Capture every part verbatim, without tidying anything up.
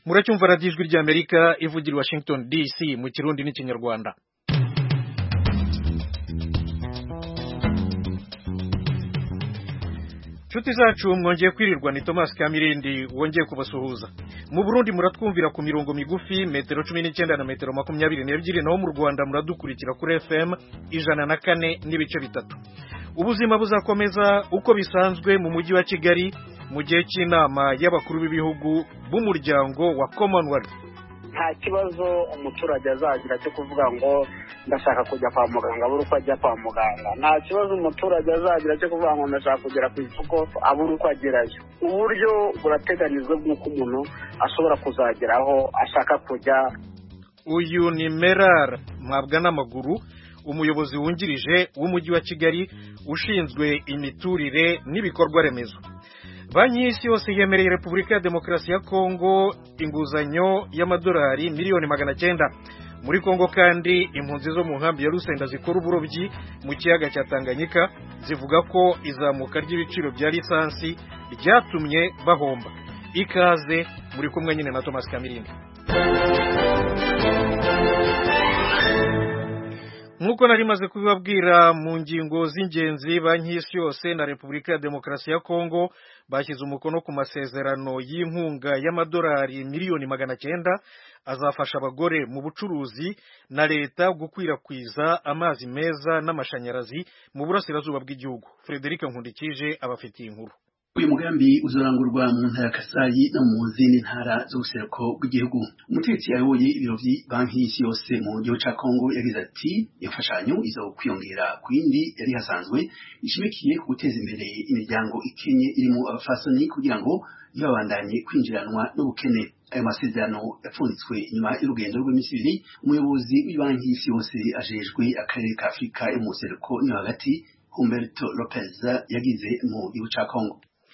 muracyumva radiyo ijwi ry'Amerika ivugira i Washington D C mu Kirundi n'Ikinyarwanda. Nshuti zacu mwongeye kwirirwa, ni Thomas Kamirindi wongeye kubasuhuza. Mu Burundi muratwumvira ku mirongo migufi metero cumi n'icyenda na metero makumyabiri n'ebyiri, naho mu Rwanda muradukurikira kuri F M ijana na kane n'ibice bitatu. Ubuzima buzakomeza uko bisanzwe mu mujyi wa Kigali mu gihe cy'inama y'abakuru b'ibihugu b'umuryango wa Commonwealth. Nta kibazo umuturage azagira cyo kuvuga ngo ndashaka kujya kwa muganga abura uko ajya kwa muganga. Nta kibazo umuturage azagira cyo kuvuga ngo ndashaka kugera ku isoko abura uko agerayo. Uburyo burateganijwe bw'uko umuntu ashobora kuzageraho ashaka kujya. Uyu ni Merar Mwabwa n'amaguru, umuyobozi wungirije w'umujyi wa Kigali ushinzwe imiturire n'ibikorwa remezo. Banki y'Isi yose yemereye Repubulika ya Demokarasi ya Kongo inguzanyo y'amadolari miliyoni magana cyenda. Muri Kongo kandi impunzi zo mu nkambi ya Rusenda zikora uburobyi mu kiyaga cya Tanganyika zivuga ko izamuka ry'ibiciro bya lisansi ryatumye bahomba. Ikaze muri kumwe nyine na Thomas Kamirindi. Nkuko nari maze kubibabwira mu ngingo z'ingenzi, Banki y'Isi yose na Repubulika ya Demokarasi ya Kongo bashyize umukono ku masezerano y'inkunga y'amadolari miliyoni magana cyenda azafasha abagore mu bucuruzi na leta gukwirakwiza amazi meza n'amashanyarazi mu burasirazuba bw'igihugu. Frederic Nkundikije abafitiye inkuru. Uyu mugambi uzorangurwa mu ntara ya Kasayi no mu zindi ntara z'ubuseruko bw'igihugu. Umutegetsi yayoboye ibiro by'i Banki y'Isi yose mu gihugu ca Kongo yagize ati imfashanyo izo kwiyongera ku yindi yari hasanzwe ishimikiye ku guteza imbere imiryango ikenye irimo abafasoni kugira ngo ntibabandanye kwinjiranwa n'ubukene. Ayo masezerano yapfunditswe nyuma y'urugendo rw'iminsi ibiri umuyobozi w'Ibanki y'Isi yose ajejwe akarere ka Afurika yo mu buseruko no hagati Humberto Lopez yagize mu gihugu ca Kongo.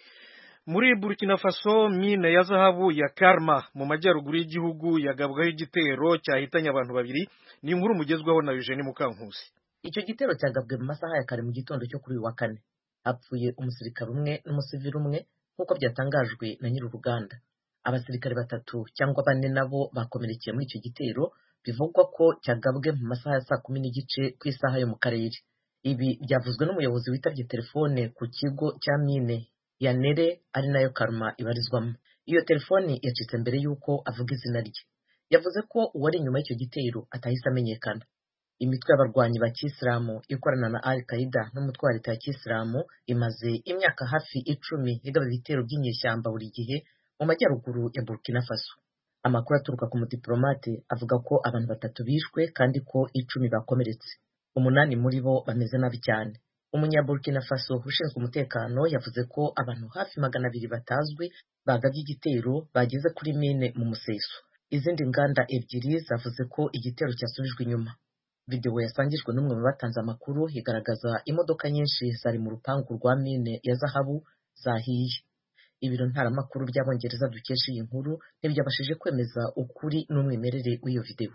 Muri Burkina Faso, mine ya zahabu ya Karma mu majyaruguru y'igihugu yagabwaho igitero cyahitanye abantu babiri. Ni inkuru mugezwaho na Eugene Mukankusi. Icyo gitero cyagabwe mu masaha ya kare mu gitondo cyo kuri uyu wa kane. Hapfuye umusirikare umwe n'umusivili umwe nk'uko byatangajwe na nyir'uruganda. Abasirikare batatu cyangwa bane nabo bakomerekeye muri icyo gitero, bivugwa ko cyagabwe mu masaha ya saa kumi n'igice ku isaha yo mu karere. Ibi byavuzwe n'umuyobozi witabye telefone ku kigo cya mine ya Nere ari nayo Karma ibarizwamo. Iyo telefoni yacitse mbere y'uko avuga izina rye. Yavuze ko uwari inyuma y'icyo gitero atahise amenyekana. Imitwe y'abarwanyi ba Kisilamu ikorana na Al-Qaeda n'umutwe wa leta ya Kisilamu imaze imyaka hafi icumi igaba ibitero by'inyeshyamba buri gihe mu majyaruguru ya Burkina Faso. Amakuru aturuka ku mudiplomate avuga ko abantu batatu bishwe kandi ko icumi bakomeretse. Umunani muri bo bameze nabi cyane. Umunyaburkina Faso ushinzwe umutekano yavuze ko abantu hafi magana abiri batazwi bagabye igitero bageze kuri mine mu museso. Izindi nganda ebyiri zavuze ko igitero cyasubijwe inyuma. Video yasangijwe n'umwe mu batanze amakuru igaragaza imodoka nyinshi zari mu rupangu rwa mine ya zahabu zahiye. Ibiro ntaramakuru by'Abongereza dukesha iyi nkuru ntibyabashije kwemeza ukuri n'umwimerere w'iyo video.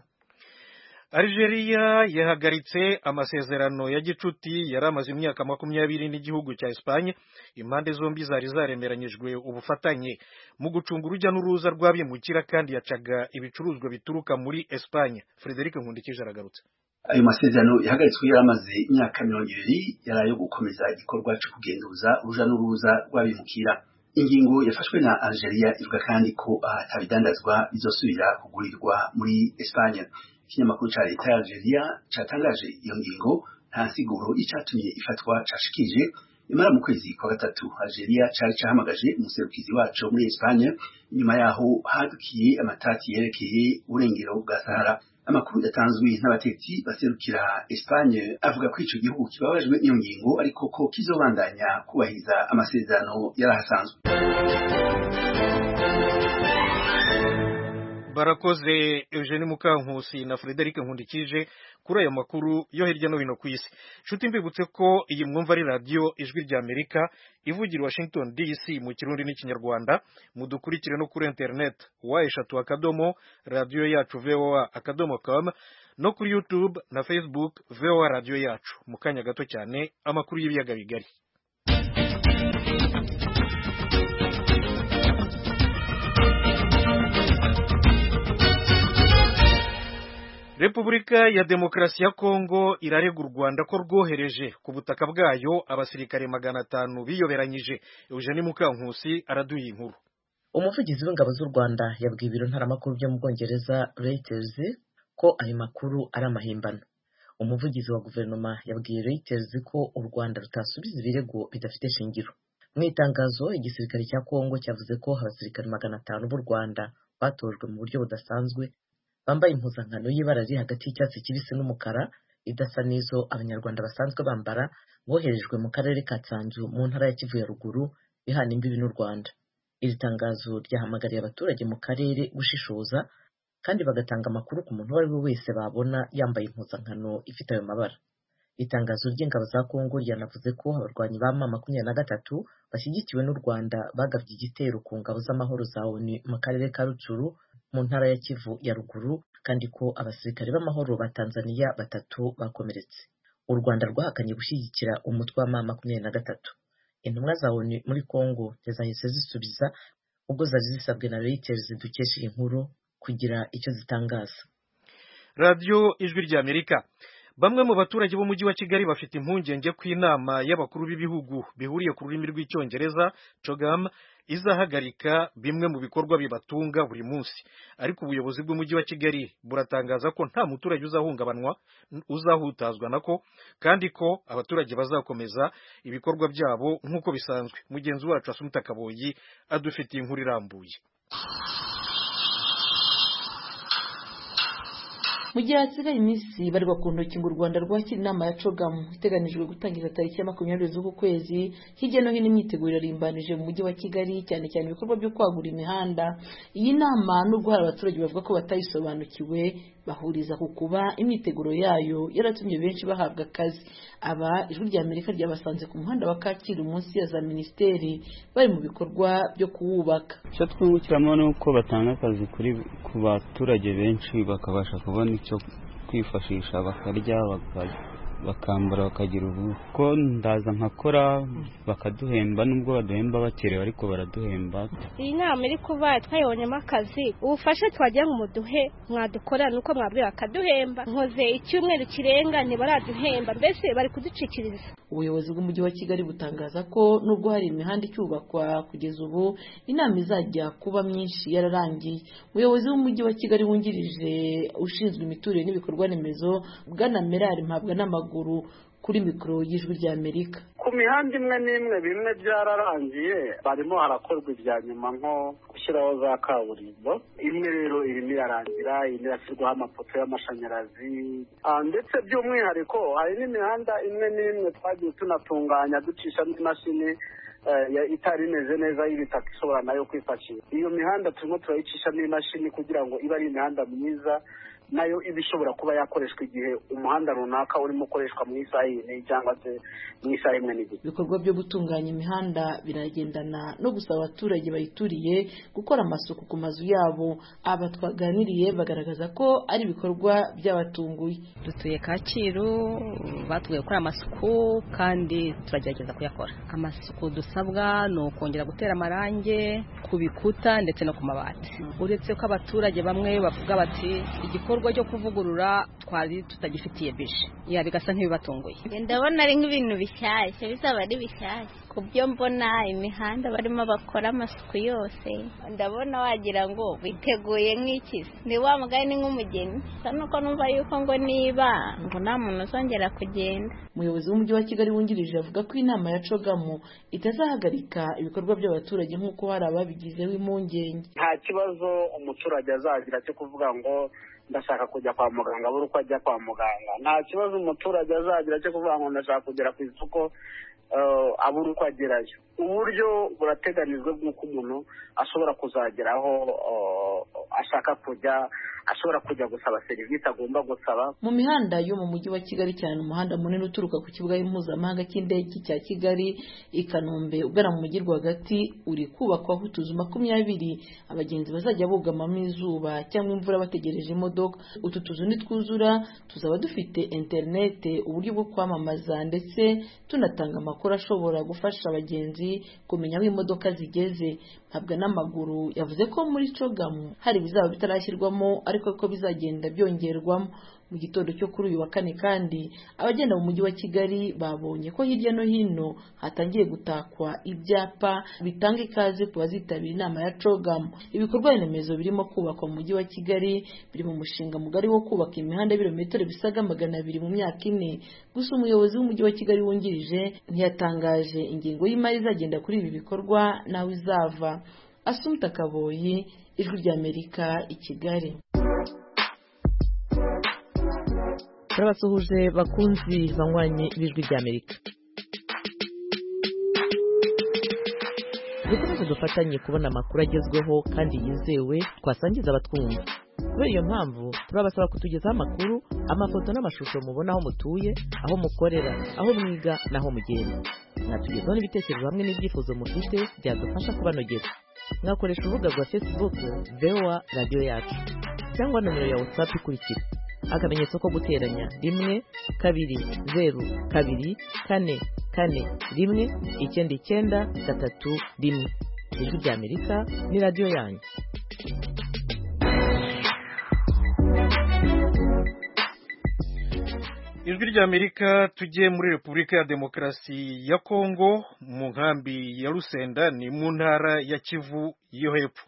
Algeria yahagaritse amasezerano ya gicuti yari amaze imyaka makumyabiri n'igihugu cya Espagne. Impande zombi zari zaremeranyijwe ubufatanye mu gucunga urujya n'uruza rw'abimukira kandi yacaga ibicuruzwa bituruka muri Espagne. Frederic Nkundikije aragarutse. Ayo masezerano yahagaritswe yari amaze imyaka mirongo ibiri yari ayo gukomeza igikorwa cyo kugenduza uruja n'uruza rw'abimukira. Ingingo yafashwe na Algeria ivuga kandi ko atabidandazwa bizosubira kugurirwa muri Espagne. Ikinyamakuru ca leta ya Algeria catangaje iyo ngingo nta nsiguro icatumye ifatwa cashikije. Imara mu kwezi kwa gatatu Algeria cari cahamagaje umuserukizi wacu muri Espagne, inyuma yaho hadukiye amatati yerekeye uburengero bwa Sahara. Amakuru yatanzwe n'abatetsi baserukira Espagne avuga ko ico gihugu kibabajwe n'iyo ngingo ariko ko kizobandanya kubahiriza amasezerano yarahasanzwe. Barakoze Eugene Mukankusi na Frederic Nkundikije kuri ayo makuru yo hirya no hino ku isi. Nshuti mbibutse ko iyi mwumva ari radio ijwi ry'Amerika ivugira Washington D C mu Kirundi n'Ikinyarwanda. Mudukurikire no kuri internet wa eshatu akadomo radio yacu V O A akadomo com no kuri YouTube na Facebook V O A radio yacu. Mu kanya gato cyane amakuru y'ibiyaga bigari. Repubulika ya Demokarasi ya Kongo irarega u Rwanda ko rwohereje ku butaka bwayo abasirikare magana atanu biyoberanyije. Eugenie Mukankusi araduye inkuru. Umuvugizi w'ingabo z'u Rwanda yabwiye ibiro ntaramakuru byo mu Bwongereza Reuters ko ayo makuru ari amahimbano. Umuvugizi wa guverinoma yabwiye Reuters ko u Rwanda rutasubiza ibirego bidafite shingiro. Mu itangazo igisirikare cya Kongo cyavuze ko abasirikare magana atanu b'u Rwanda batojwe mu buryo budasanzwe, bambaye impuzankano y'ibara riri hagati y'icyatsi kibisi n'umukara idasa n'izo abanyarwanda basanzwe bambara, boherejwe mu karere ka Tsanzu mu ntara ya Kivu ya ruguru ihana imbibi n'u Rwanda. Iri tangazo ryahamagariye abaturage mu karere gushishoza kandi bagatanga amakuru ku muntu uwo ari we wese babona yambaye impuzankano ifite ayo mabara. Itangazo ry'ingabo za Kongo ryanavuze ko abarwanyi ba M makumyabiri na gatatu bashyigikiwe n'u Rwanda bagabye igitero ku ngabo z'amahoro za O N U mu karere ka Rutshuru mu ntara ya Kivu ya ruguru, kandi ko abasirikare b'amahoro ba Tanzania batatu bakomeretse. U Rwanda rwahakanye gushyigikira umutwe wa M makumyabiri na gatatu. Intumwa za O N U muri Kongo zahise zisubiza ubwo zari zisabwe na Reuters dukesha inkuru kugira icyo zitangaza. Radio Ijwi ry'Amerika. Bamwe mu baturage b'umujyi wa Kigali bafite impungenge ku inama y'abakuru b'ibihugu bihuriye ku rurimi rw'icyongereza CHOGM izahagarika bimwe mu bikorwa bibatunga buri munsi. Ariko ubuyobozi bw'umujyi wa Kigali buratangaza ko nta muturage uzahungabanwa uzahutazwa nako, kandi ko abaturage bazakomeza ibikorwa byabo nk'uko bisanzwe. Mugenzi wacu Asumta Kaboyi adufitiye inkuru irambuye. Mu gihe hasigaye iminsi barirwa ku ntoki ngo u Rwanda rwakira inama ya CHOGM iteganijwe gutangiza tariki ya makumyabiri z'uku kwezi, hirya no hino imyiteguro irimbanije mu mujyi wa Kigali, cyane cyane ibikorwa byo kwagura imihanda. Iyi nama nubwo hari abaturage bavuga ko batayisobanukiwe, bahuriza ku kuba imyiteguro yayo yaratumye benshi bahabwa akazi. Aba Ijwi ry'Amerika ryabasanze ku muhanda wa Kacyiru munsi ya za minisiteri bari mu bikorwa byo kuwubaka. Icyo twungukiramo ni uko batanga akazi kuri ku baturage benshi, bakabasha kubona icyo kwifashisha bakarya bakambara bakagira uruhu. Ko ndaza nkakora bakaduhemba, nubwo baduhemba bakerewe ariko baraduhemba. Iyi nama iri kuba twayibonyemo akazi, ubufasha twagira ngo muduhe mwadukora nuko mwabwira bakaduhemba. Nkoze icyumweru kirenga ntibaraduhemba, mbese bari kuducikiriza. Ubuyobozi bw'umujyi wa Kigali butangaza ko nubwo hari imihanda icyubakwa kugeza ubu, inama izajya kuba myinshi yararangiye. Umuyobozi w'umujyi wa Kigali wungirije ushinzwe imiturire n'ibikorwa remezo Bwana Merari Mpabwa n'amaguru kuri mikoro y'Ijwi ry'Amerika. Ku mihanda imwe n'imwe bimwe byararangiye, barimo harakorwa ibya nyuma nko gushyiraho za kaburimbo. Imwe rero irimo irarangira, indi irashyirwaho amapoto y'amashanyarazi, ndetse by'umwihariko hari n'imihanda imwe n'imwe twagiye tunatunganya ducishamo imashini itari imeze neza y'ibitaka ishobora nayo kwifashisha. Iyo mihanda turimo turayicishamo imashini kugira ngo ibe ari imihanda myiza, nayo iba ishobora kuba yakoreshwa igihe umuhanda runaka urimo ukoreshwa mu isaha imwe cyangwa se mu isaha imwe n'igice. Ibikorwa byo gutunganya imihanda biragendana no gusaba abaturage bayituriye gukora amasuku ku mazu yabo. Aba twaganiriye bagaragaza ko ari ibikorwa by'abatunguye. Dutuye Kacyiru, batubwiye gukora amasuku kandi turagerageza kuyakora. Amasuku dusabwa ni ukongera gutera amarange ku bikuta ndetse no ku mabati. Uretse ko abaturage bamwe bavuga bati igikorwa cyo kuvugurura twari tutagifitiye bije, ya bigasa nk'ibibatunguye. Ndabona ari nk'ibintu bishyashya, bizaba ari bishyashya. Ku byo mbona imihanda barimo bakora amasuku yose, ndabona wagira ngo biteguye nk'ikizi. Ndi wa mugani nk'umugeni, nuko numva yuko ngo niba ngo nta muntu uzongera kugenda. Umuyobozi w'umujyi wa Kigali wungirije avuga ko inama ya CHOGM itazahagarika ibikorwa by'abaturage nk'uko hari ababigizeho impungenge. Nta kibazo umuturage azagira cyo kuvuga ngo ndashaka kujya kwa muganga buri uko ajya kwa muganga. Nta kibazo umuturage azagira cyo kuvuga ngo ndashaka kugera ku isoko abura uko agerayo. Uburyo burateganijwe bw'uko umuntu ashobora kuzageraho ashaka kujya, ashobora kujya gusaba serivisi agomba gusaba. Mu mihanda yo mu mujyi wa Kigali, cyane umuhanda munini uturuka ku kibuga mpuzamahanga cy'indege cya Kigali i Kanombe ugana mu mujyi rwagati, uri kubakwaho utuzu makumyabiri abagenzi bazajya bugamamo izuba cyangwa imvura bategereje imodoka. Utu tuzu nitwuzura tuzaba dufite interinete, uburyo bwo kwamamaza ndetse tunatanga amakuru ashobora gufasha abagenzi kumenya aho imodoka zigeze. Mpabwa n'amaguru yavuze ko muri CHOGM hari bizaba bitarashyirwamo ariko ko bizagenda byongerwamo. Mu gitondo cyo kuri uyu wa kane kandi abagenda mu mujyi wa Kigali babonye ko hirya no hino hatangiye gutakwa ibyapa bitanga ikaze ku bazitabira inama ya CHOGM. Ibikorwa remezo birimo kubakwa mu mujyi wa Kigali biri mu mushinga mugari wo kubaka imihanda y'ibirometero bisaga magana abiri mu myaka ine. Gusa umuyobozi w'umujyi wa Kigali wungirije ntiyatangaje ingingo y'imari izagenda kuri ibi bikorwa naho izava. Assumpta Kaboyi, Ijwi ry'Amerika, i Kigali. Turabasuhuje bakunzi banywanye b'Ijwi ry'Amerika. Dukomeze dufatanye kubona amakuru agezweho kandi yizewe twasangiza abatwumva. Kubera iyo mpamvu turabasaba kutugezaho amakuru, amafoto n'amashusho mubona aho mutuye, aho mukorera, aho mwiga n'aho mugenda. Mwatugezaho n'ibitekerezo hamwe n'ibyifuzo mufite byadufasha kubanogera. Mwakoresha urubuga rwa Facebook V O A Radio Yacu cyangwa nomero ya WhatsApp ikurikira: akamenyetso ko guteranya rimwe kabiri zeru kabiri kane kane rimwe icyenda icyenda gatatu rimwe. Ijwi ry'Amerika ni radio yanyu. Ijwi ry'Amerika tugiye muri Repubulika ya Demokarasi ya Kongo, mu nkambi ya Rusenda ni mu ntara ya Kivu yo hepfo.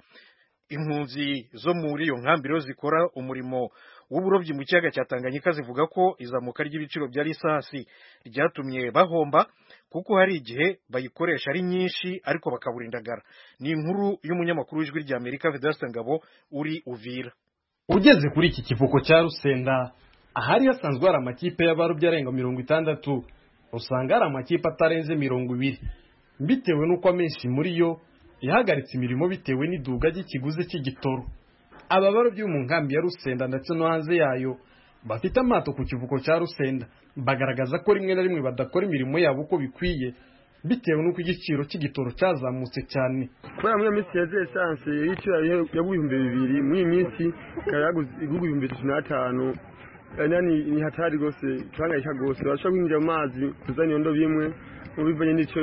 Impunzi zo muri iyo nkambi rero zikora umurimo w'uburobyi mu kiyaga cya Tanganyika zivuga ko izamuka ry'ibiciro bya lisansi ryatumye bahomba kuko hari igihe bayikoresha ari nyinshi ariko bakabura indagara. Ni inkuru y'umunyamakuru w'Ijwi ry'Amerika Vedaste Ngabo uri Uvira. Ugeze kuri iki kivuko cya Rusenda, ahari hasanzwe hari amakipe y'abarobyi arenga mirongo itandatu, usanga hari amakipe atarenze mirongo ibiri, bitewe n'uko amenshi muri yo yahagaritse imirimo bitewe n'iduga ry'ikiguzi cy'igitoro. Aba barobyi mu nkambi ya Rusenda ndetse no hanze yayo bafite amato ku kivuko cya Rusenda bagaragaza ko rimwe na rimwe badakora imirimo yabo uko bikwiye bitewe n'uko igiciro cy'igitoro cyazamutse cyane. Kubera muri minsi ya essence y'icyo yabuyumbe bibiri muri minsi karaguze ibihumbi bitatu na bitanu. Nani ni hatari gose twangayika gose bashaka kwinjira mu mazi kuzana ndo bimwe mu bivanye n'icyo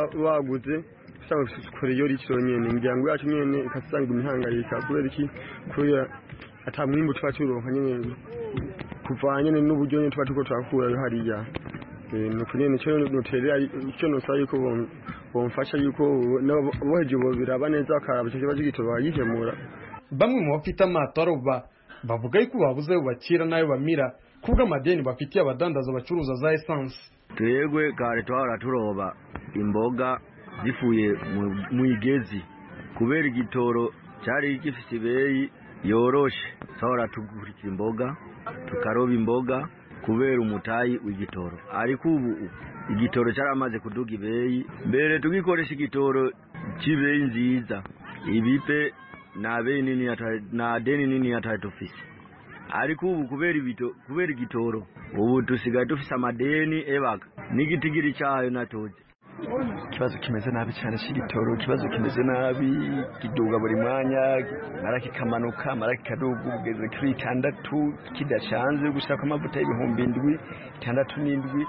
baguze cyangwa kuri yo ricyo nyene imiryango yacu nyene ikasanga imihangayika kubera iki kubera atamwimbo twacuronka nyene kuvanye n'uburyo nyene twa tuko twakura hariya nuko nyene cyo noterera icyo nosaba yuko bomfasha yuko boheje bo biraba neza akaraba cyo kibazo gito bayihemura. Bamwe mu bafite amato aroba bavuga yuko babuze bakira nayo bamira kubwa amadeni bafitiye abadandaza bacuruza za essence. Twegwe kare twara turoba imboga zifuye mu igezi kubera igitoro cyari gifite ibeyi yoroshe, twara tugurika imboga tukaroba imboga kubera umutayi w'igitoro. Ariko ubu igitoro cyaramaze kuduga ibeyi, mbere tugikoresha igitoro kibeyi nziza ibipe na beni nini na deni nini atatufisi. Ariko ubu kubera ibito kubera igitoro ubu tusigaye dufise amadeni ebaga nigitigiri cyayo natoje. Kibazo kimeze nabi cyane cy'igitoro, kibazo kimeze nabi kiduga buri mwanya, maraki kamanuka maraki kaduga ugeze kuri itandatu kidashanze gushaka amavuta y'ibihumbi indwi itandatu n'indwi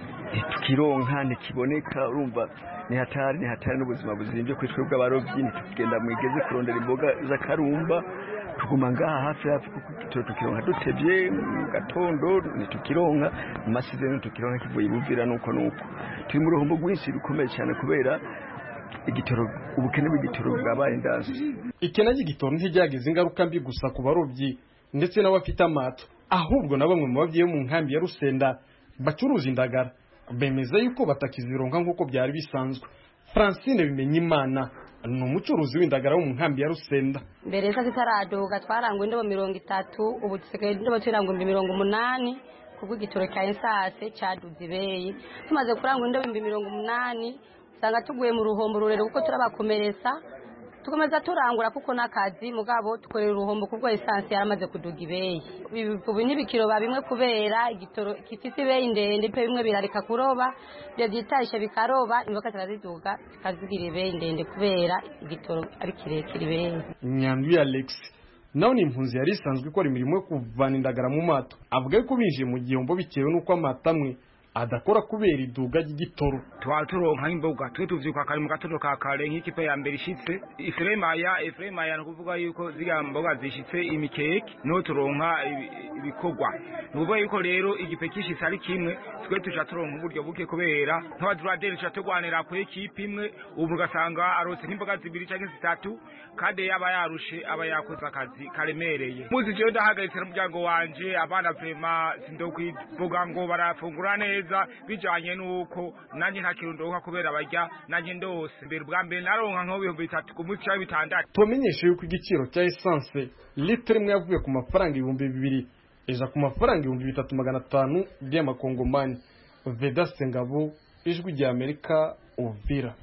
tukironka ntikiboneka. Urumva ni hatari ni hatari n'ubuzima buzimvye kuri twebwe abarobyi. Nitugenda mu igeze kurondera imboga z'akarumba tuguma ngaha hafi hafi kuko igitoro tukironka dutevye mu gatondo nitukironka mu masizeni tukironka kivuye Buvira nuko nuko turi mu ruhombo rwinshi rukomeye cyane kubera igitoro ubukene bw'igitoro bwabaye ndazi. Ikena ry'igitoro ntiryageze ingaruka mbi gusa ku barobyi ndetse n'abafite amato, ahubwo na bamwe mu bavyeyi mu nkambi ya Rusenda bacuruza indagara bemeza yuko batakizironka nk'uko byari bisanzwe. Francine Bimenyimana ni umucuruzi w'indagara wo mu nkambi ya Rusenda. Mbere sa kitaraduka twarangwa indobo mirongo itatu, ubu tusigaye indobo turangwa mirongo umunani kubwo igitoro cya essence cyaduze ibeyi. Tumaze kurangwa indobo mirongo umunani usanga tuguye mu ruhombo rurero kuko turabakomeretsa tukomeza turangura kuko nakazi mugabo tukorera uruhombo kubwo essence yaramaze kuduga ibeyi. Ubu n'ibikiro babimwe kubera igitoro kifite ibeyi ndende pe bimwe birareka kuroba byo byitashe bikaroba imboka ziraziduga zikazigira ibeyi ndende kubera igitoro ari kirekire ibeyi. Nyandwi Alex nawe ni impunzi yari isanzwe ikora imirimo yo kuvana indagara mu mato, avuga ko binjiye mu gihombo bitewe n'uko amato amwe adakora kubera iduga ry'igitoro. twaturonka imboga twe tuvyuka kare mu gatondo ka kare nk'ikipe ya mbere ishitse ifremaya ifremaya no kuvuga yuko ziga mboga zishitse imikeke no turonka ibikorwa nuvuga yuko rero igipe kishitse ari kimwe twe tuja turonka uburyo buke kubera nk'abadraderi cyatugwanira ku ekipe imwe ubu gasanga arose nk'imboga zibiri cyangwa zitatu kandi yaba yarushe aba yakoze akazi karemereye muzi je ndahagaritse n'umuryango wanje abana vrema sindokwivuga ngo barafungura neza bijanye nuko nanje nta kirundo kubera barya nanje ndose mbere bwa mbere naronka nko bihumbi bitatu ku munsi cyangwa bitandatu. Tumenyeshe yuko igiciro cya essence litre imwe yavuye ku mafaranga ibihumbi bibiri eja ku mafaranga ibihumbi bitatu magana atanu by'amakongomani. Vedaste Ngabo, Ijwi rya Amerika, Uvira.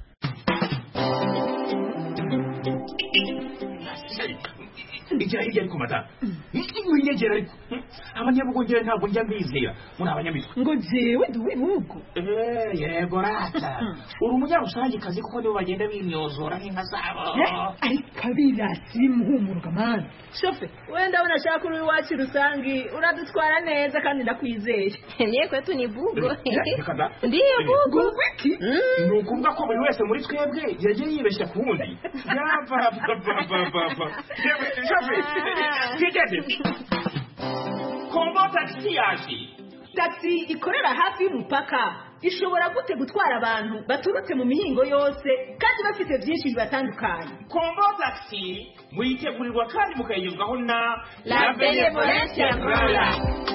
Igira hirya ariko mata winyegera ariko abanyabugongera ntabwo njya mbizera muri abanyamitwe ngo jewe duwe nuko eh yego rata uri umunyarusange kazi kuko nibo bagenda bimyozora nk'inka zabo ariko abirasi muhumuruka man shofe wenda unashaka uri wacu rusangi uradutwara neza kandi ndakwizeye niye kwetu ni bugo ndiye bugo wiki ni ukuvuga ko buri wese muri twebwe yagiye yibeshya ku wundi yava baba shofe kombo taxi yaje taxi ikorera hafi y'umupaka ishobora gute gutwara abantu baturutse mu mihingo yose kandi bafite byinshi bibatandukanye. Kombo taxi muyitegurirwa kandi mukayigezwaho na La Benevolence Rwanda.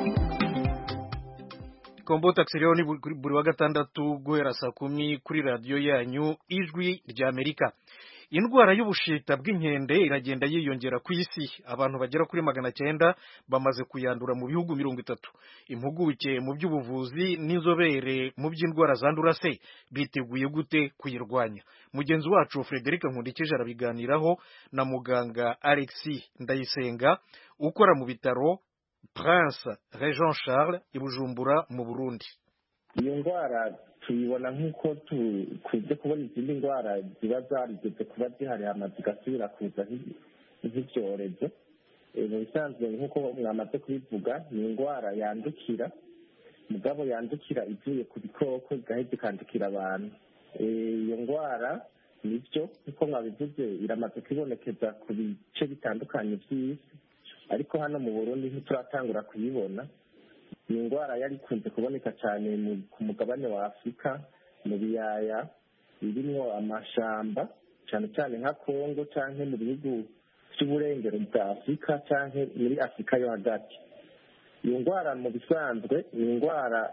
Kombo taxi rero ni buri wa gatandatu guhera saa kumi kuri radiyo yanyu Ijwi rya Amerika. Indwara y'ubushita bw'inkende iragenda yiyongera ku isi, abantu bagera kuri magana cyenda bamaze kuyandura mu bihugu mirongo itatu. Impuguke mu by'ubuvuzi n'inzobere mu by'indwara zandura se biteguye gute kuyirwanya? Mugenzi wacu Frederic Nkundikije arabiganiraho na muganga Alexis Ndayisenga ukora mu bitaro Prince Regent Charles i Bujumbura mu Burundi. Iyo ndwara tuyibona nk'uko tukunze kubona izindi ndwara ziba zarigeze kuba zihari hama zigasubira kuza nk'ibyorezo. Mu bisanzwe nk'uko mwamaze kubivuga ni indwara yandukira mugabo yandukira ivuye ku bikoko igaheza ikandukira abantu. Iyo ndwara nibyo nk'uko mwabivuze iramaze kwibonekeza ku bice bitandukanye by'isi, ariko hano mu Burundi ntituratangura kuyibona. Ni indwara yari ikunze kuboneka cyane ku mugabane wa Afurika mu biyaya birimo amashamba cyane cyane nka Kongo cyangwa mu bihugu by'uburengero bwa Afurika cyangwa muri Afurika yo hagati. Iyo ndwara mu bisanzwe ni indwara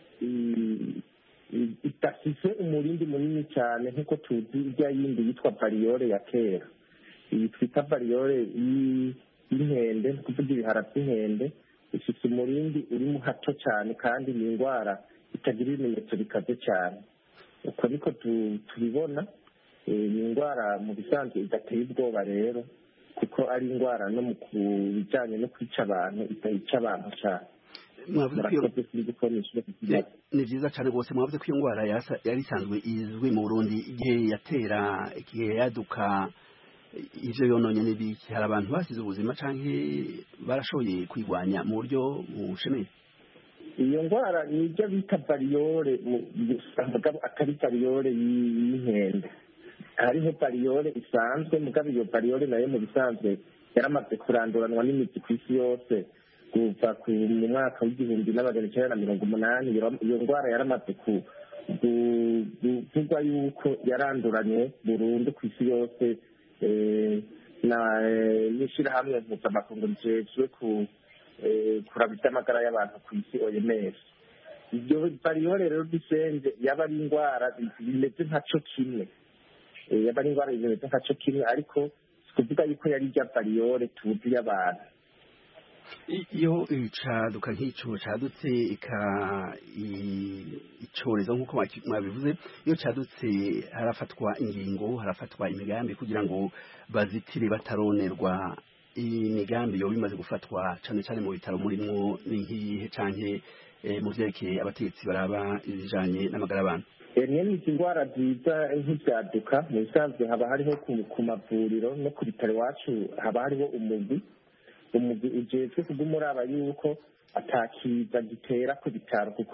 idafite umurindi munini cyane nk'uko tuzi irya yindi yitwa variyole ya kera. Iyi twita variyole y'inkende ni ukuvuga ibihara by'inkende, ifite umurindi urimo hato cyane kandi ni indwara itagira ibimenyetso bikaze cyane. Uko niko tubibona. Ni indwara mu bisanzwe idateye ubwoba rero kuko ari indwara no mu bijyanye no kwica abantu itayica abantu cyane. Ni byiza cyane rwose mwavuze ko iyo ndwara yari isanzwe izwi mu Burundi igihe yatera igihe yaduka ivyo yononye n'ibiki, hari abantu basize ubuzima canke barashoboye kwigwanya mu buryo bushemeye? Iyo ndwara ni ibyo bita variyole, mugabo atari variyole y'inkende. Hariho variyole isanzwe mugabo iyo variyole nayo mu bisanzwe yaramaze kuranduranwa n'imiti ku isi yose kuva mu mwaka w'igihumbi n'amajana icyenda na mirongo umunani. Iyo ndwara yaramaze kuvugwa yuko yaranduranye burundu ku isi yose n'ishyirahamwe mpuzamakungu rijejwe kuraba iby'amagara y'abantu ku isi O M S. Iryo variyole rero disenze yaba ari indwara bimeze nka cyo kimwe, yaba ari indwara bimeze nka cyo kimwe, ariko kuvuga yuko yari irya variyole tuzi y'abantu. Iyo icaduka nk'icyo cadutse icyorezo nk'uko mwabivuze, iyo cadutse harafatwa ingingo, harafatwa imigambi kugira ngo bazitire bataronerwa. Imigambi yo bimaze gufatwa cyane cyane mu bitaro murimwo n'inkihe canke mu vyerekeye abategetsi baraba ibijanye n'amagara y'abantu? Nyene izi ndwara ziza nk'ivyaduka mu bisanzwe haba hariho ku mavuriro no ku bitaro iwacu haba hariho umugwi umugwi ujejwe kugumuraba yuko atakiza gitera ku bitaro, kuko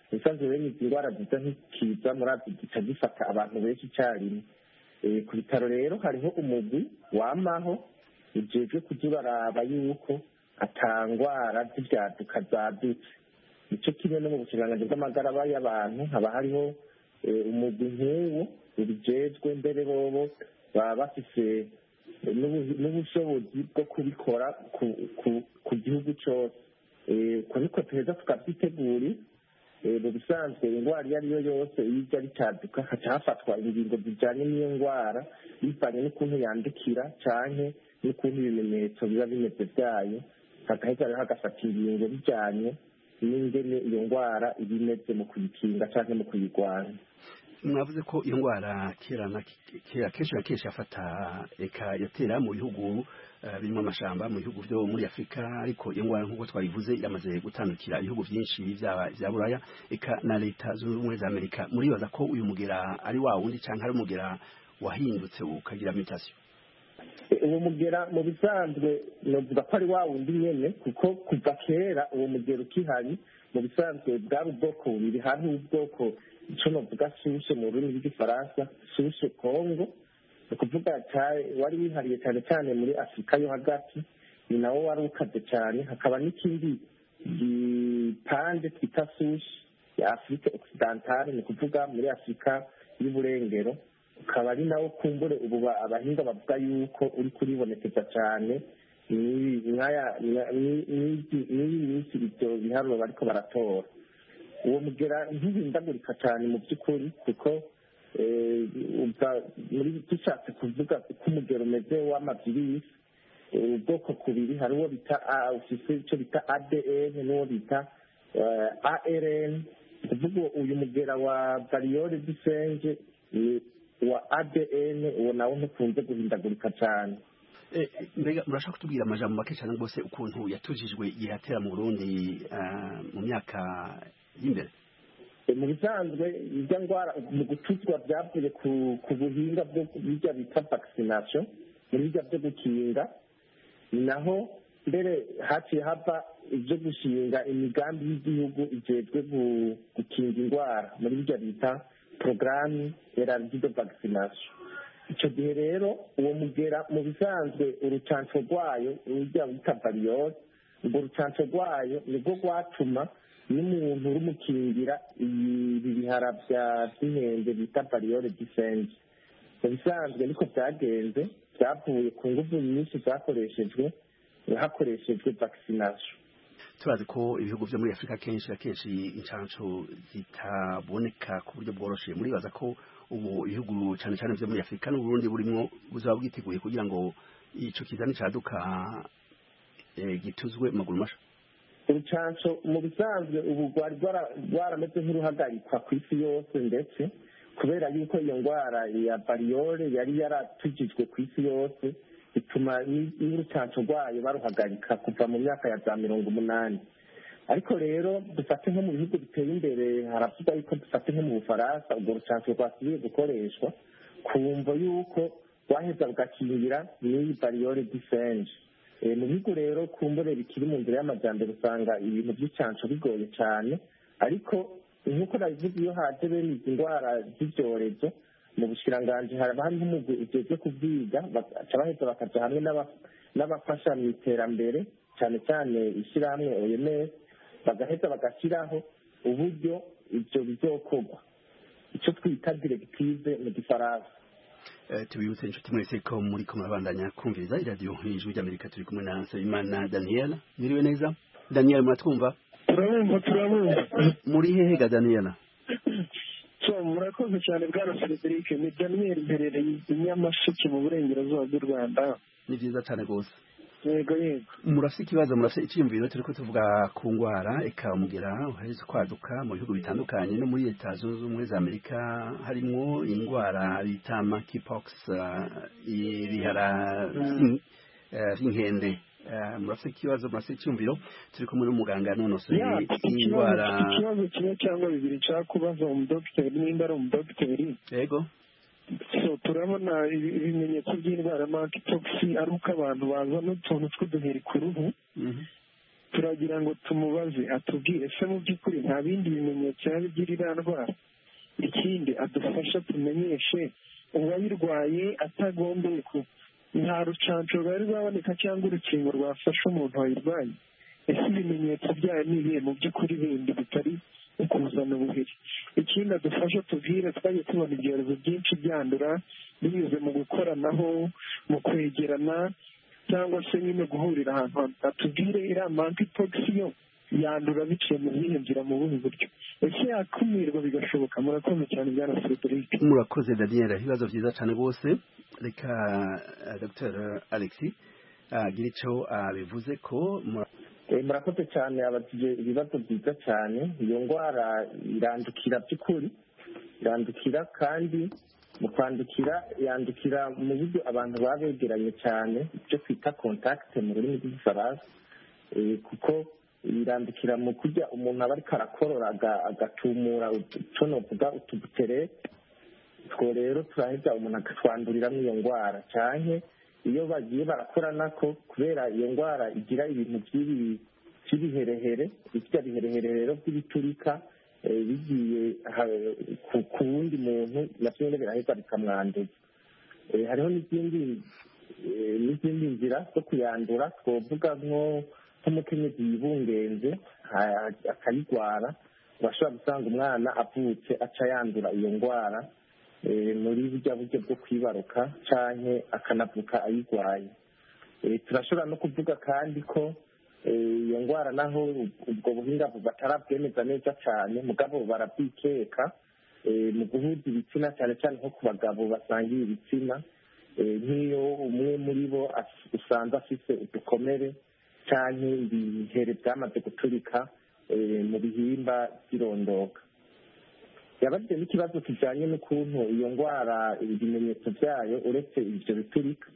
ubusanzwe bene izi ndwara ziza nk'ikiza murazi gica gifata abantu benshi icyarimwe ku bitaro rero hariho umugwi wamaho ujejwe kuja uraraba yuko atangwara z'ivyaduka zadutse nico kimwe no mu bushikiranganji bw'amagara y'abantu haba hariho umugwi nk'uwo ubijejwe mbere bobo baba bafise n'ubushobozi bwo kubikora ku gihugu cyose uko niko tuheza tukavyitegura mu bisanzwe indwara iyo ari yo yose iyo ija ricaduka haca hafatwa ingingo zijanye n'iyo ndwara bivanye n'ukuntu yandukira canke n'ukuntu ibimenyetso biba bimeze vyayo hagaheza rero hagafata ingingo bijanye n'ingene iyo ndwara iba imeze mu kuyikinga canke mu kuyirwanya. mwavuze ko iyo ndwara kera na kera kenshi na kenshi yafata eka yatera mu bihugu birimo amashamba mu bihugu byo muri Afrika ariko iyo ndwara nk'uko twabivuze yamaze gutandukira ibihugu byinshi bya Buraya eka na leta zunze ubumwe za Amerika. muribaza ko uyu mugera ari wa wundi cyangwa ari umugera wahindutse ukagira mutation? uwo mugera mu bisanzwe novuga ko ari wa wundi nyene kuko kuva kera uwo mugera ukihari mu bisanzwe bwari ubwoko bubiri hari ubwoko ico novuga sushe mu rurimi rw'igifaransa sushe Congo ni ukuvuga wari wihariye cyane cyane muri Afurika yo hagati ni nawo wari ukaze cyane hakaba n'ikindi gipande twita sushe ya Afurika Occidentale ni ukuvuga muri Afurika y'uburengero ukaba ari nawo kumbure ubu abahinga bavuga yuko uri kuribonekeza cyane n'iyi minsi ibyo biharuro bariko baratora. uwo mugera ntihindagurika cyane mu by'ukuri kuko muri dushatse kuvuga uko umugero umeze w'amavirisi ubwoko kubiri hari uwo bita ufise icyo bita A D N n'uwo bita A R N kuvuga uyu mugera wa variole du singe wa A D N uwo nawo ntukunze guhindagurika cyane. mbega murashaka kutubwira amajambo make cyane rwose ukuntu yatujijwe yihatera mu Burundi mu myaka y'imbere? mu bisanzwe irya ndwara mu gutuzwa byavuye ku buhinga bwo bijya bita vaccination muri bijya byo gukinga naho mbere haciye hava ibyo gushinga imigambi y'igihugu ijejwe gukinga indwara muri bijya bita programme élargie de vaccination. icyo gihe rero uwo mugera mu bisanzwe urucanco rwayo urujya bita variole urwo rucanco rwayo nibwo rwatuma n'umuntu urumukingira ibi bihara by'inkende bita variole du singe. mu bisanzwe niko byagenze byavuye ku nguvu nyinshi zakoreshejwe hakoreshejwe vaccination. turazi ko ibihugu byo muri Afrika kenshi akenshi incanco zitaboneka ku buryo bworoshye. muribaza ko ubu ibihugu cyane cyane byo muri Afrika n'u Burundi burimo buzaba bwiteguye kugira ngo ico kizani caduka gituzwe maguru masha? urucanco mu bisanzwe ubu rwari rwarameze nk'uruhagarikwa ku isi yose ndetse kubera yuko iyo ndwara ya variole yari yaratujijwe ku isi yose bituma n'urucanco rwayo baruhagarika kuva mu myaka ya za mirongo umunani. ariko rero dufate nko mu bihugu biteye imbere haravuga yuko dufate nko mu Bufaransa urwo rucanco rwasubiye gukoreshwa ku mvo yuko rwaheza rugakingira n'iyi variole du singe. mu bihugu rero kumbure bikiri mu nzira y'amajyambere usanga ibintu by'icanco bigoye cyane ariko nk'uko nabivuze iyo haje bene izi ndwara z'ibyorezo mu bushikiranganji haba hariho umugwi ujejwe kubyiga baca baheza bakaja hamwe n'abafasha mu iterambere cyane cyane ishyirahamwe O M S bagaheza bagashyiraho uburyo ibyo bizokorwa icyo twita directive mu gifaransa. tubibutse inshuti mwese ko muri ko murabandanya kumviriza iradiyo ijwi ry'Amerika turi kumwe na Nsabimana Daniel. Mwiriwe neza Daniel, muratwumva? turabumva turabumva. muri hehe ga Daniel? so murakoze cyane bwana Frederic. ni Daniel mperereye i Nyamasheke mu burengerazuba bw'u Rwanda. ni byiza cyane rwose. yego yego. murafite ikibazo murafite icyiyumviro turiko tuvuga ku ngwara eka umugera uheze kwaduka mu bihugu bitandukanye no muri leta zunze ubumwe za Amerika harimo indwara bita monkeypox ibihara vy'inkende. murafite ikibazo murafite icyiyumviro turi kumwe n'umuganga nonoseye indwara. ikibazo kimwe cyangwa bibiri nshaka kubaza umudogiteri nimba ari umudogiteri. yego. so turabona ibimenyetso by'indwara ya monkeypox ari uko abantu bazana utuntu tw'uduheri ku ruhu turagira ngo tumubaze atubwire se mu by'ukuri nta bindi bimenyetso yaba igira iriya ndwara, ikindi adufasha tumenyeshe uwayirwaye atagombeye ku nta rucanco rwari rwaboneka cyangwa urukingo rwafasha umuntu wayirwaye, ese ibimenyetso byayo ni ibihe mu by'ukuri bindi bitari ukuzana ubuheri. ikindi adufasha tubwire, twagiye tubona ibyorezo byinshi byandura binyuze mu gukoranaho, mu kwegerana cyangwa se nyine guhurira ahantu hamwe. atubwire iriya monkeypox yo yandura biciye mu zihe nzira, mu buhe buryo, ese yakumirwa bigashoboka? Murakoze cyane bwana Frederic. Murakoze Daniel, ibibazo byiza cyane rwose. Reka uh, Dr Alexis agira uh, icyo abivuze uh, ko murakoze cyane, abatije ibibazo byiza cyane. Iyo ndwara irandukira by'ukuri, irandukira kandi mu kwandukira yandukira mu buryo abantu baba begeranye cyane, ibyo twita contact mu rurimi rw'igifaransa, kuko irandukira mu kurya umuntu aba ariko arakorora agatumura icyo novuga utubutere two, rero turaheza umuntu agatwandurira n'iyo ndwara. cyane iyo bagiye barakorana ko, kubera iyo ndwara igira ibintu by'ibiherehere, ibyo biherehere rero by'ibiturika bigiye ku wundi muntu nabyo nyine biraheza bikamwanduza. hariho n'izindi n'izindi nzira zo kuyandura, twavuga nko nk'umukenyezi yibungenze akayirwara, urashobora gusanga umwana avutse aca yandura iyo ndwara muri burya buryo bwo kwibaruka, cyane akanavuka ayirwaye. turashobora no kuvuga kandi ko iyo ndwara naho ubwo buhinga batarabwemeza neza cyane, mugabo barabwikeka mu guhuza ibitsina, cyane cyane nko ku bagabo basangiye ibitsina, nk'iyo umwe muri bo usanze afite udukomere cyane ibihere byamaze guturika mu bihimba by'irondoka. yabajije n'ikibazo kijyanye n'ukuntu iyo ndwara ibimenyetso byayo uretse ibyo biturika,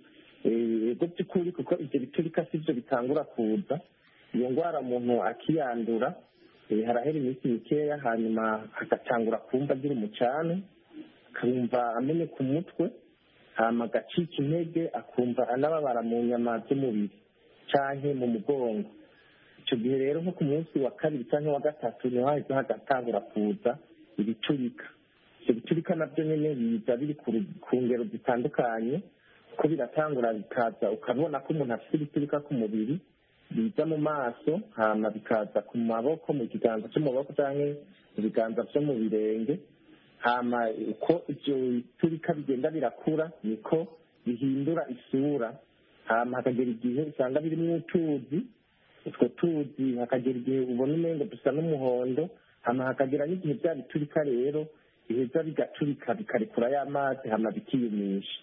ego by'ukuri kuko ibyo biturika si byo bitangura kuza. iyo ndwara umuntu akiyandura harahera iminsi mikeya, hanyuma agatangura kumva agira umucane, akumva ameneka umutwe, hanyuma agacika intege, akumva anababara mu nyama z'umubiri cyangwa mu mugongo. icyo gihe rero nko ku munsi wa kabiri cyangwa wa gatatu niho hahise hagatangura kuza ibiturika. ibyo biturika nabyo nyine biza biri ku ngero zitandukanye, ko biratangura bikaza ukabona ko umuntu afite ibiturika ku mubiri, biza mu maso, hama bikaza ku maboko, mu kiganza cy'amaboko cyangwa mu biganza byo mu birenge. hama uko ibyo biturika bigenda birakura niko bihindura isura, hama hakagera igihe usanga birimo utuzi, utwo tuzi hakagera igihe ubona umengo dusa n'umuhondo, hama hakagera n'igihe bya biturika rero biheza bigaturika bikarekura y'amazi, hama bikiyumisha.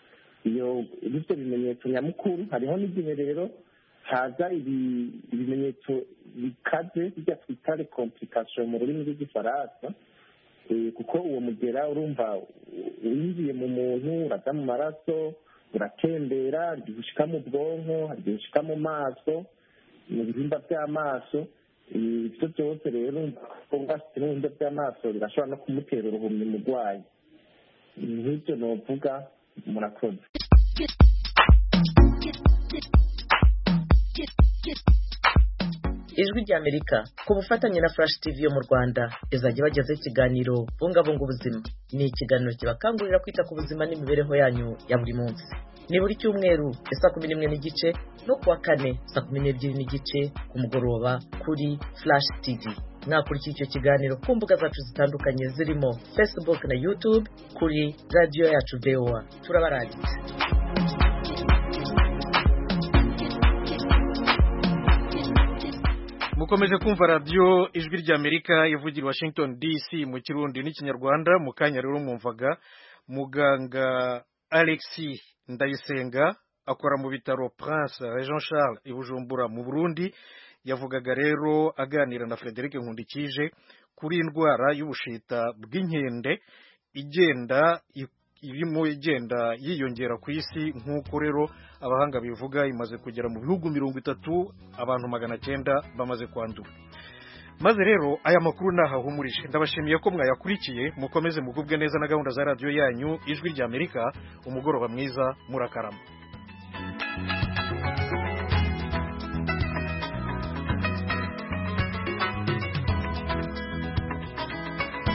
iyo ibyo bimenyetso nyamukuru. hariho n'igihe rero haza ibimenyetso bikaze bijya twita complication mu rurimi rw'igifaransa, kuko uwo mugera urumva winjiye mu muntu, uraza mu maraso, uratembera, igihe ushika mu bwonko, igihe ushika mu maso, mu bihimba by'amaso. ibyo byose rero ubwasite n'ibihimba by'amaso birashobora no kumutera uruhumyi umurwayi. nk'ibyo novuga. murakoze. ijwi ry'Amerika ku bufatanye na Flash T V yo mu Rwanda izajya bagezaho ikiganiro bungabunga ubuzima. ni ikiganiro kibakangurira kwita ku buzima n'imibereho yanyu ya buri munsi. ni buri cyumweru saa kumi n'imwe n'igice no kuwa kane saa kumi n'ebyiri n'igice ku mugoroba kuri Flash T V. mwakurikira icyo kiganiro ku mbuga zacu zitandukanye zirimo Facebook na YouTube kuri radio yacu V O A. turabarangitse. mukomeje kumva radio ijwi ry'Amerika ivugira Washington D C mu Kirundi n'ikinyarwanda. mu kanya rero mwumvaga muganga Alexis Ndayisenga akora mu bitaro Prince Jean Charles i Bujumbura mu Burundi. yavugaga rero aganira na Frederic Nkundikije kuri indwara y'ubushita bw'inkende igenda irimo igenda yiyongera ku isi, nk'uko rero abahanga bivuga imaze kugera mu bihugu mirongo itatu, abantu magana cyenda bamaze kwandura. maze rero aya makuru nahahumurije. ndabashimiye ko mwayakurikiye. mukomeze mugubwe neza na gahunda za radio yanyu ijwi ry'Amerika. umugoroba mwiza, murakarama.